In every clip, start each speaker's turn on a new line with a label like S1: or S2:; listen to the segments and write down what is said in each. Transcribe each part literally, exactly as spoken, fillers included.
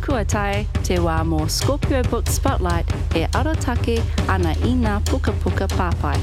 S1: Kua tae, te wā mō Scorpio Book Spotlight e arotake ana I ngā puka puka pāpai.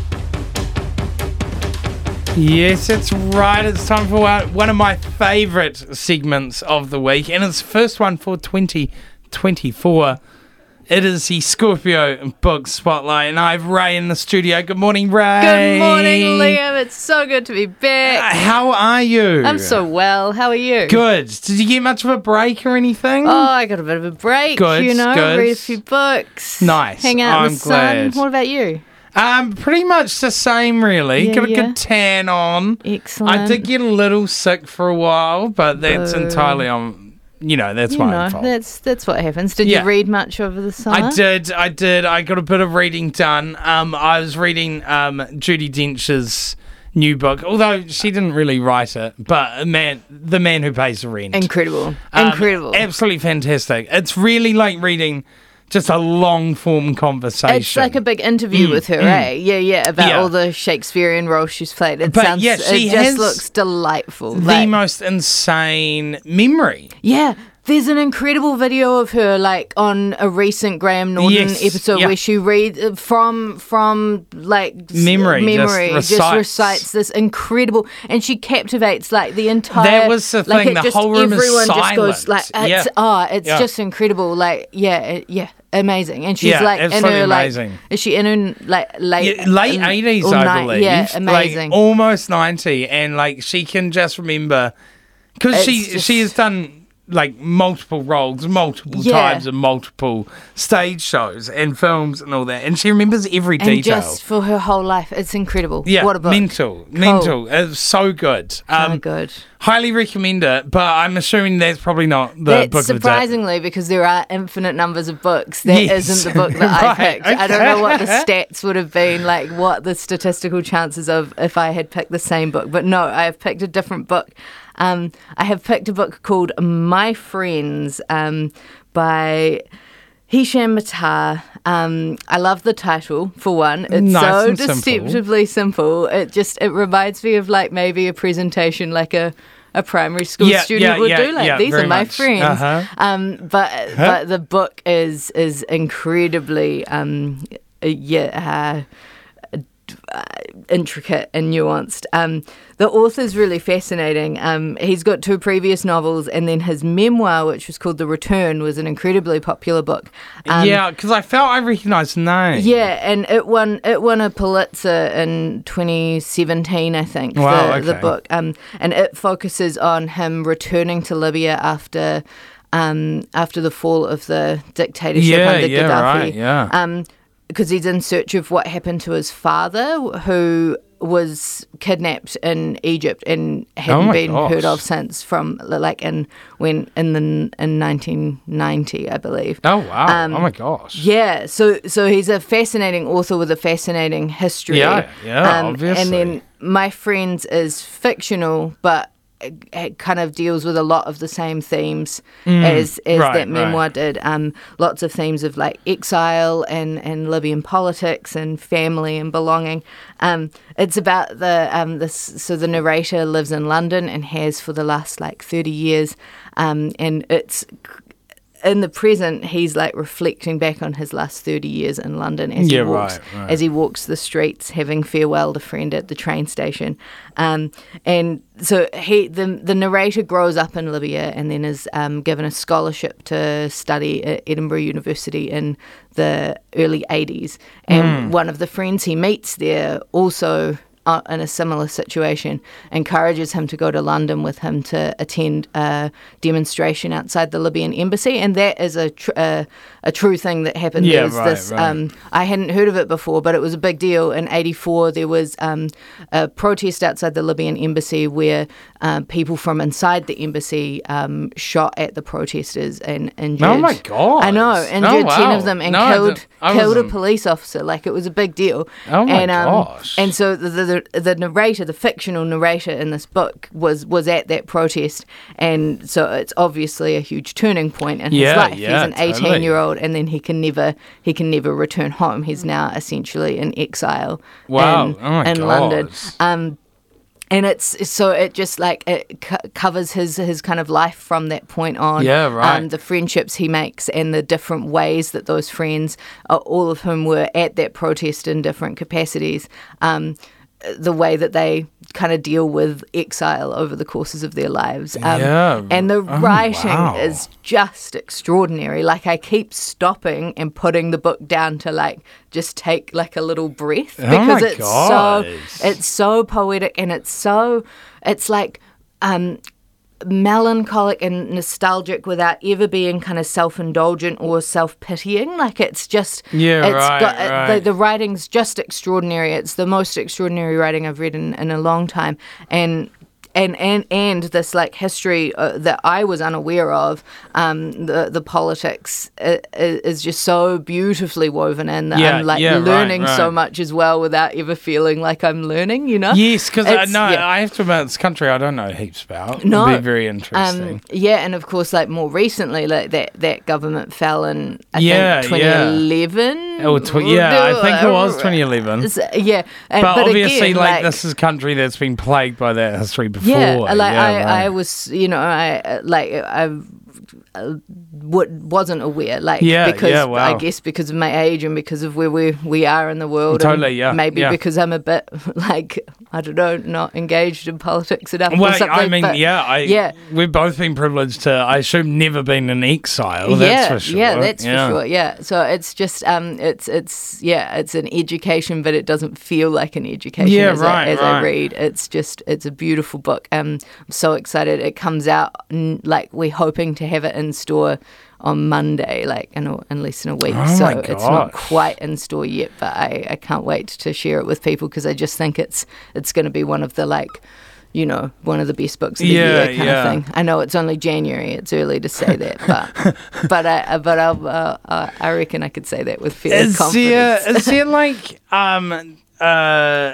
S2: Yes, that's right. It's time for one of my favourite segments of the week, and it's the first one for twenty twenty-four. It is the Scorpio Book Spotlight, and I have Ray in the studio. Good morning, Ray.
S3: Good morning, Liam. It's so good to be back.
S2: Uh, how are you?
S3: I'm so well. How are you?
S2: Good. Did you get much of a break or anything?
S3: Oh, I got a bit of a break.
S2: Good,
S3: you know,
S2: good.
S3: read a few books.
S2: Nice.
S3: Hang out
S2: I'm
S3: in the
S2: glad.
S3: sun. What about you?
S2: Um, pretty much the same, really.
S3: Yeah,
S2: Got a
S3: yeah.
S2: good tan on.
S3: Excellent.
S2: I did get a little sick for a while, but that's
S3: Boo.
S2: entirely on, you know, that's
S3: You
S2: my
S3: know,
S2: own fault.
S3: that's that's what happens. Did
S2: Yeah.
S3: you read much over the summer?
S2: I did, I did. I got a bit of reading done. Um, I was reading um, Judi Dench's new book, although she didn't really write it, but man, The Man Who Pays the Rent.
S3: Incredible.
S2: Um,
S3: Incredible.
S2: Absolutely fantastic. It's really like reading just a long-form conversation.
S3: It's like a big interview
S2: Mm,
S3: with her,
S2: mm.
S3: eh? Yeah, yeah, about
S2: Yeah.
S3: all the Shakespearean roles she's played. It
S2: But,
S3: sounds,
S2: yeah, she
S3: it just
S2: has
S3: looks delightful.
S2: the
S3: Like,
S2: most insane memory.
S3: yeah, there's an incredible video of her, like on a recent Graham Norton
S2: Yes,
S3: episode
S2: yeah.
S3: where she reads from from like s-
S2: Memory, just
S3: memory, just
S2: recites.
S3: recites this incredible, and she captivates like the entire.
S2: That was the
S3: like,
S2: thing,
S3: it
S2: the
S3: just,
S2: whole room is
S3: everyone just goes like,
S2: silent.
S3: it's
S2: Yeah.
S3: ah, it's
S2: Yeah.
S3: just incredible. Like, yeah, it, yeah. Amazing, and she's
S2: Yeah,
S3: like in
S2: absolutely
S3: her like,
S2: amazing.
S3: is she in her like late
S2: Yeah, late
S3: um,
S2: eighties,
S3: or
S2: I
S3: ni-
S2: believe.
S3: Yeah, amazing.
S2: Like almost ninety, and like she can just remember because she
S3: It's just-
S2: she has done like multiple roles, multiple
S3: Yeah.
S2: times, and multiple stage shows and films and all that, and she remembers every
S3: and
S2: detail.
S3: just for her whole life, it's incredible.
S2: Yeah,
S3: what a book.
S2: mental, mental. It's so good.
S3: So
S2: Um,
S3: good.
S2: Highly recommend it, but I'm assuming that's probably not the
S3: That's
S2: book of the day.
S3: surprisingly, because there are infinite numbers of books. That
S2: Yes.
S3: not the book that I
S2: Right,
S3: picked. I don't know what the
S2: okay.
S3: stats would have been, like what the statistical chances of if I had picked the same book. But no, I have picked a different book. Um, I have picked a book called My Friends um, by Hisham Matar. Um, I love the title, for one. It's
S2: Nice
S3: so
S2: and simple.
S3: deceptively simple. It just it reminds me of like maybe a presentation like a a primary school
S2: Yeah,
S3: student
S2: yeah,
S3: would
S2: yeah,
S3: do. Like
S2: yeah,
S3: these
S2: very
S3: are my
S2: much.
S3: friends.
S2: Uh-huh.
S3: Um, but but the book is is incredibly um, uh, yeah. Uh, uh, intricate and nuanced. Um, the author's really fascinating. Um, he's got two previous novels, and then his memoir, which was called The Return, was an incredibly popular book. Um,
S2: yeah, because I felt I recognised the name.
S3: yeah, and it won it won a Pulitzer in twenty seventeen, I think.
S2: Wow,
S3: the, the
S2: okay.
S3: book, um, and it focuses on him returning to Libya after um, after the fall of the dictatorship
S2: Yeah,
S3: under
S2: yeah,
S3: Gaddafi.
S2: right, yeah.
S3: Um, because he's in search of what happened to his father, who was kidnapped in Egypt and hadn't
S2: Oh my
S3: been
S2: gosh.
S3: heard of since from like in when in the in nineteen ninety, I believe.
S2: Oh wow!
S3: Um,
S2: oh my gosh!
S3: Yeah, so so he's a fascinating author with a fascinating history.
S2: Yeah, yeah,
S3: Um,
S2: obviously.
S3: And then My Friends is fictional, but it, it kind of deals with a lot of the same themes as as
S2: Mm, right,
S3: that memoir
S2: right.
S3: did. Um, lots of themes of like exile and, and Libyan politics and family and belonging. Um, it's about the um this so the narrator lives in London and has for the last like thirty years, um, and it's. In the present, he's like reflecting back on his last thirty years in London as
S2: Yeah,
S3: he walks
S2: right, right.
S3: as he walks the streets, having farewelled a friend at the train station. Um, and so he, the the narrator, grows up in Libya and then is um, given a scholarship to study at Edinburgh University in the early eighties. And
S2: Hmm.
S3: one of the friends he meets there also. Uh, in a similar situation, encourages him to go to London with him to attend a demonstration outside the Libyan embassy, and that is a tr- a, a true thing that happened.
S2: Yeah,
S3: There was
S2: right,
S3: this.
S2: right.
S3: Um, I hadn't heard of it before, but it was a big deal. In eighty-four, there was um, a protest outside the Libyan embassy where um, people from inside the embassy um, shot at the protesters and injured.
S2: Oh my God.
S3: I know, injured
S2: Oh,
S3: ten
S2: wow.
S3: of them and
S2: No, I
S3: killed
S2: didn't- I
S3: killed a
S2: wasn't-
S3: police officer. Like it was a big deal.
S2: Oh my
S3: and, um,
S2: gosh.
S3: And so the, the the narrator, the fictional narrator in this book, was was at that protest, and so it's obviously a huge turning point in his
S2: Yeah,
S3: life.
S2: yeah,
S3: He's an
S2: totally.
S3: eighteen-year-old, and then he can never he can never return home. He's now essentially in exile.
S2: Wow.
S3: in,
S2: Oh my
S3: in
S2: God.
S3: London. Um, And it's so it just like it co- covers his his kind of life from that point on.
S2: Yeah, right.
S3: Um, the friendships he makes and the different ways that those friends, uh, all of whom were at that protest in different capacities, um, the way that they kind of deal with exile over the courses of their lives. Um,
S2: Yeah.
S3: And the
S2: Oh,
S3: writing
S2: wow.
S3: is just extraordinary. Like I keep stopping and putting the book down to like just take like a little breath
S2: Oh
S3: because
S2: my
S3: it's
S2: gosh.
S3: so it's so poetic and it's so it's like um melancholic and nostalgic without ever being kind of self-indulgent or self-pitying. Like it's just
S2: Yeah,
S3: it's
S2: right,
S3: got, uh,
S2: right.
S3: The, the writing's just extraordinary. It's the most extraordinary writing I've read in, in a long time, and and and and this like history uh, that I was unaware of, um, the the politics uh, is just so beautifully woven in that
S2: Yeah,
S3: I'm like
S2: yeah, right,
S3: learning so
S2: right.
S3: much as well without ever feeling like I'm learning. You know?
S2: Yes, because I
S3: It's-
S2: know
S3: yeah.
S2: I have to admit, this country I don't know heaps about.
S3: No.
S2: It'd be very interesting.
S3: Um, yeah, and of course, like more recently, like that, that government fell in I
S2: Yeah,
S3: think
S2: yeah.
S3: twenty eleven.
S2: Oh, tw- yeah, I think it was twenty eleven.
S3: So, yeah, and,
S2: But,
S3: but
S2: obviously,
S3: again,
S2: like, this is a country that's been plagued by that history before.
S3: yeah, like
S2: yeah,
S3: I,
S2: right.
S3: I was, you know, I uh, like I uh, w- wasn't aware, like
S2: Yeah,
S3: because
S2: yeah, wow.
S3: I guess because of my age and because of where we we are in the world, and
S2: Totally, yeah,
S3: maybe
S2: yeah.
S3: because I'm a bit like I don't know, not engaged in politics enough. or
S2: Well,
S3: something,
S2: I mean,
S3: but
S2: yeah, I,
S3: yeah.
S2: we've both been privileged to, I assume, never been in exile.
S3: yeah,
S2: That's for sure.
S3: yeah, that's
S2: Yeah.
S3: for sure. Yeah, so it's just um, it's it's yeah, it's an education, but it doesn't feel like an education
S2: Yeah,
S3: as,
S2: right,
S3: I, as
S2: right.
S3: I read. It's just it's a beautiful book. Um, I'm so excited. It comes out n- like we're hoping to have it in store on Monday, like in, a, in less than a week.
S2: Oh
S3: so
S2: my
S3: it's not
S2: gosh.
S3: quite in store yet, but I, I can't wait to share it with people because I just think it's it's going to be one of the like. You know, one of the best books of the
S2: Yeah,
S3: year, kind
S2: yeah.
S3: of thing. I know it's only January; it's early to say that, but but I but I'll, uh, uh, I reckon I could say that with fair
S2: Is
S3: confidence.
S2: there, is there like um uh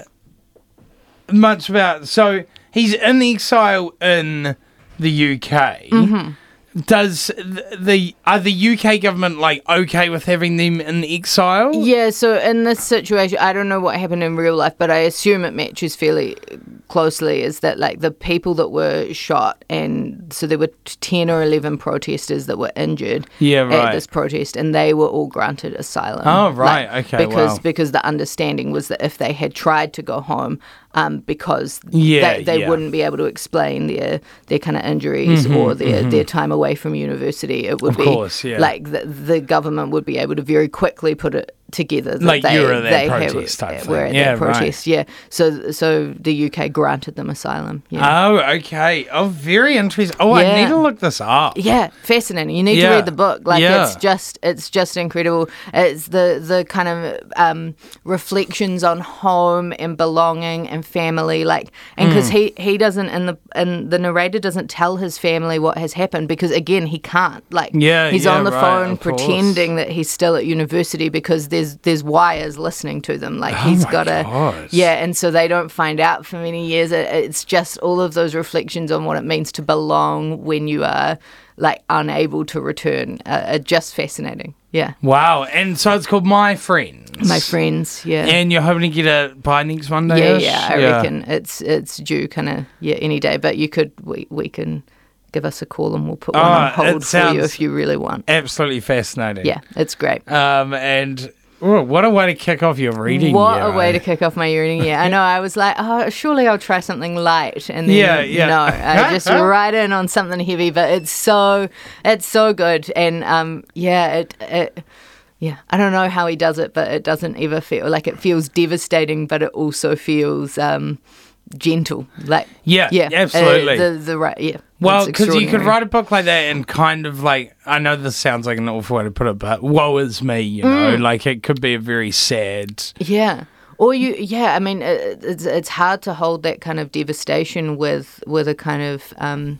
S2: much about so he's in exile in the U K.
S3: Mm-hmm.
S2: Does the, the are the U K government like okay with having them in exile?
S3: Yeah, so in this situation, I don't know what happened in real life, but I assume it matches fairly closely. Is that like the people that were shot, and so there were ten or eleven protesters that were injured
S2: Yeah, right.
S3: at this protest, and they were all granted asylum.
S2: Oh, right,
S3: Like,
S2: okay,
S3: Because
S2: wow.
S3: because the understanding was that if they had tried to go home, um, because
S2: Yeah,
S3: they, they
S2: yeah.
S3: wouldn't be able to explain their their kind of injuries or their, their time away from university, it would
S2: Mm-hmm, Of
S3: be
S2: course, yeah.
S3: like the, the government would be able to very quickly put it together that
S2: Like
S3: they,
S2: you were at that
S3: they
S2: protest type
S3: have,
S2: thing.
S3: were at
S2: Yeah,
S3: that
S2: right.
S3: protest, yeah. So so the U K granted them asylum. Yeah.
S2: Oh, okay. Oh, very interesting. Oh, I
S3: Yeah.
S2: need to look this up.
S3: Yeah, fascinating. You need
S2: Yeah.
S3: to read the book. Like
S2: Yeah.
S3: it's just it's just incredible. It's the the kind of um, reflections on home and belonging and family. Like and because
S2: Mm.
S3: he, he doesn't and the and the narrator doesn't tell his family what has happened because again he can't. Like
S2: Yeah,
S3: he's
S2: yeah,
S3: on the
S2: right,
S3: phone
S2: of course.
S3: pretending that he's still at university because there's there's wires listening to them. Like
S2: Oh
S3: he's
S2: my
S3: got a
S2: gosh.
S3: yeah, and so they don't find out for many years. It, it's just all of those reflections on what it means to belong when you are like unable to return uh, are just fascinating. Yeah,
S2: Wow. And so it's called My Friends.
S3: my friends. Yeah,
S2: And you're hoping to get it by next Monday?
S3: yeah, yeah. I reckon it's it's due kind of yeah any day. But you could we we can give us a call and we'll put one
S2: Oh,
S3: on
S2: it
S3: hold for you
S2: sounds-
S3: if you really want.
S2: Absolutely fascinating.
S3: Yeah, it's great.
S2: Um, and oh, what a way to kick off your reading.
S3: What
S2: year,
S3: a way
S2: eh?
S3: to kick off my reading year. I know, I was like, oh, surely I'll try something light. And then,
S2: Yeah, yeah.
S3: no, I just right in on something heavy, but it's so, it's so good. And um, yeah, it, it, yeah, I don't know how he does it, but it doesn't ever feel like it feels devastating, but it also feels um, gentle. Like,
S2: Yeah,
S3: yeah,
S2: absolutely.
S3: Uh, the, the right, yeah.
S2: Well,
S3: it's
S2: because you could
S3: extraordinary.
S2: write a book like that and kind of like, I know this sounds like an awful way to put it, but woe is me, you know?
S3: Mm.
S2: Like it could be a very sad.
S3: Yeah. Or you, yeah. I mean, it, it's it's hard to hold that kind of devastation with with a kind of um,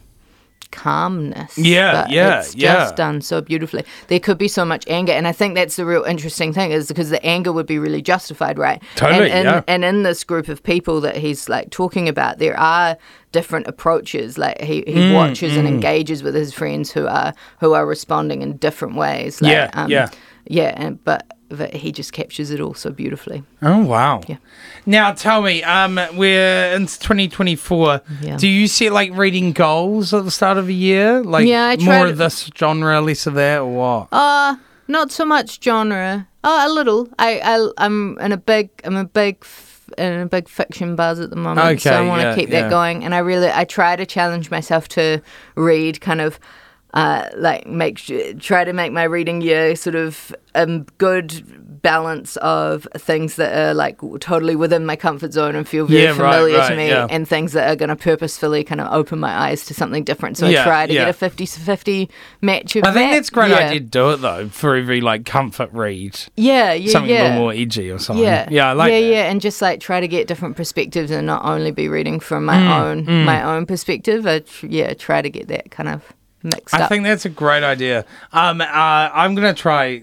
S3: calmness.
S2: Yeah,
S3: but
S2: yeah,
S3: it's
S2: yeah.
S3: just done so beautifully. There could be so much anger, and I think that's the real interesting thing is because the anger would be really justified, right?
S2: Totally,
S3: And in,
S2: yeah.
S3: and in this group of people that he's like talking about, there are different approaches. Like he, he
S2: Mm,
S3: watches and engages with his friends who are who are responding in different ways. Like,
S2: Yeah,
S3: um,
S2: yeah.
S3: yeah, and but but he just captures it all so beautifully.
S2: Oh, wow.
S3: Yeah.
S2: Now, tell me, um, we're into twenty twenty-four.
S3: Yeah.
S2: Do you set, like, reading goals at the start of a year? Like,
S3: Yeah, I
S2: more
S3: try
S2: of
S3: to-
S2: this genre, less of that, or what?
S3: Uh, not so much genre. Oh, a little. I, I, I'm in a big, I'm a big, f- in a big fiction buzz at the moment. so
S2: Okay,
S3: I want to
S2: yeah,
S3: keep
S2: yeah.
S3: that going. And I really, I try to challenge myself to read kind of, uh, like make, su- try to make my reading year sort of a good balance of things that are like totally within my comfort zone and feel very
S2: Yeah, right,
S3: familiar
S2: right,
S3: to me,
S2: yeah.
S3: and things that are going to purposefully kind of open my eyes to something different. So
S2: Yeah,
S3: I try to
S2: yeah.
S3: get a fifty-fifty match of
S2: I think
S3: that.
S2: that's a great
S3: yeah.
S2: idea to do it, though, for every, like, comfort read.
S3: Yeah, yeah,
S2: Something
S3: yeah.
S2: a little more edgy or something.
S3: Yeah,
S2: Yeah, I like
S3: yeah,
S2: that.
S3: yeah, and just like try to get different perspectives and not only be reading from my
S2: Mm,
S3: own my own perspective. I tr- yeah, try to get that kind of mixed
S2: I
S3: up.
S2: think that's a great idea. Um, uh, I'm going to try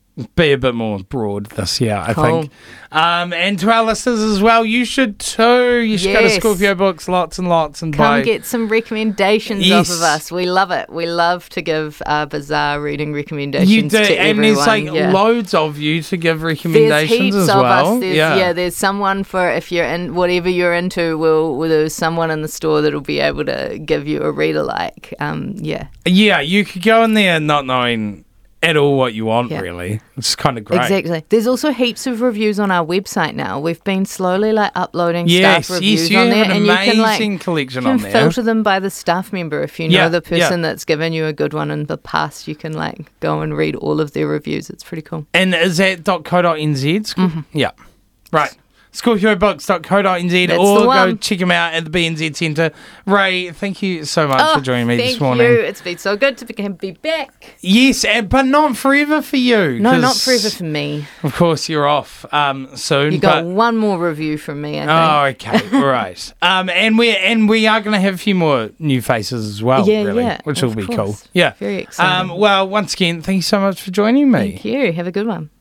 S2: be a bit more broad this year, I
S3: Cool.
S2: think. Um, and to our listeners as well, you should too. You should go to
S3: Yes.
S2: Scorpio Books lots and lots and
S3: Come
S2: buy.
S3: get some recommendations
S2: Yes.
S3: off of us. We love it. We love to give uh, bizarre reading recommendations
S2: You do,
S3: to
S2: and
S3: everyone.
S2: there's like
S3: yeah.
S2: loads of you to give
S3: There's
S2: recommendations
S3: heaps
S2: as
S3: of
S2: well.
S3: us. There's,
S2: yeah.
S3: yeah, there's someone for if you're in whatever you're into. Will will there's someone in the store that'll be able to give you a read alike. Um, yeah,
S2: Yeah, you could go in there not knowing at all what you want,
S3: Yeah.
S2: really. It's kind of great.
S3: exactly. There's also heaps of reviews on our website now. We've been slowly like uploading
S2: Yes,
S3: staff reviews
S2: yes, you
S3: on there,
S2: have an
S3: and you can like
S2: amazing collection
S3: you
S2: on
S3: can
S2: there.
S3: filter them by the staff member. If you know
S2: Yeah,
S3: the person
S2: yeah.
S3: that's given you a good one in the past, you can like go and read all of their reviews. It's pretty cool.
S2: And is that .co.nz? Sc-
S3: Mm-hmm.
S2: Yeah. Right. scorpio books dot co dot n z
S3: That's
S2: or
S3: the
S2: go
S3: one.
S2: check them out at the B N Z Centre. Ray, thank you so much for joining me
S3: Oh, thank
S2: this morning.
S3: you. It's been so good to be, be back.
S2: Yes, and, but not forever for you.
S3: No,
S2: 'cause,
S3: not forever for me.
S2: Of course, you're off um, soon.
S3: You got
S2: but,
S3: one more review from me, I
S2: Oh,
S3: think.
S2: okay, right. Um, and we and we are going to have a few more new faces as well.
S3: Yeah,
S2: really,
S3: yeah,
S2: which will
S3: of
S2: be
S3: course.
S2: cool. Yeah,
S3: Very exciting.
S2: Um, well, once again, thank you so much for joining me.
S3: Thank you. Have a good one.